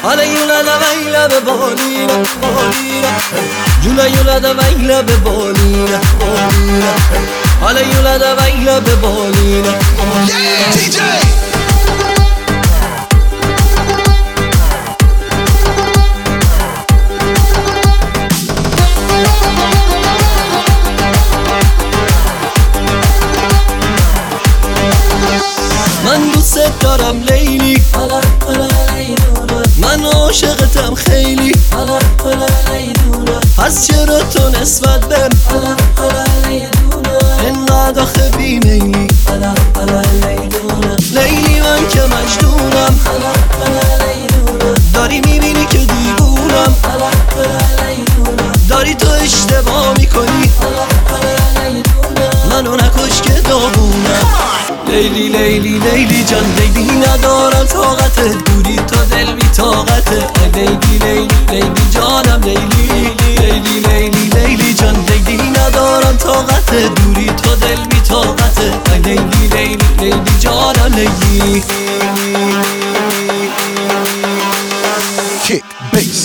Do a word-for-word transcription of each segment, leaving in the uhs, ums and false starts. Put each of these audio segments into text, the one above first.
حالا یولا دا ویلا به بالینه بالینه جولا یولا دا ویلا به بالینه بالینه حالا یولا دا ویلا به بالینه بالینه من دوست دارم لیلی، من عاشقتم خیلی، پس چرا تو نسبت بهم اینقدر آخه بیمیلی؟ لیلی من که مجنونم، داری میبینی که دیوونم، داری تو اشتباه میکنی، منو نکش که داغونم. لیلی لیلی لیلی جان لیلی ندارم طاقت دوری تا دل بی طاقته. لیلی لیلی لیلی جانم لیلی لیلی لیلی لیلی جان لیلی ندارم طاقت دوری تا دل بی طاقته. لیلی لیلی لیلی جانم لیلی. Kick bass.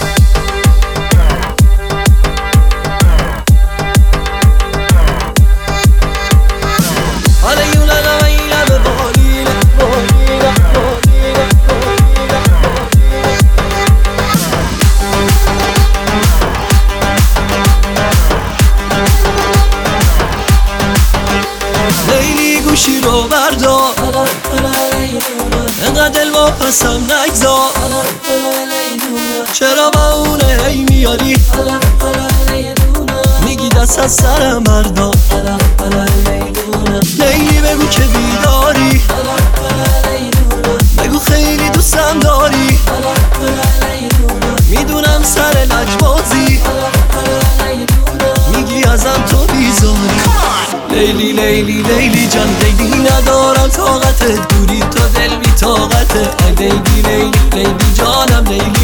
لیلی گوشی رو بردار، انقدر دل واپسم نگذار، چرا با اونه هی میاری میگی دست از سرم بردار. لیلی بگو که بیداری، بگو خیلی دوستم داری، میدونم سر لجبازی میگی ازم تو بیزاری. لیلی لیلی لیلی جان لیلی ندارم طاقت دوری تا دل بی طاقته. لیلی لیلی لیلی جانم لیلی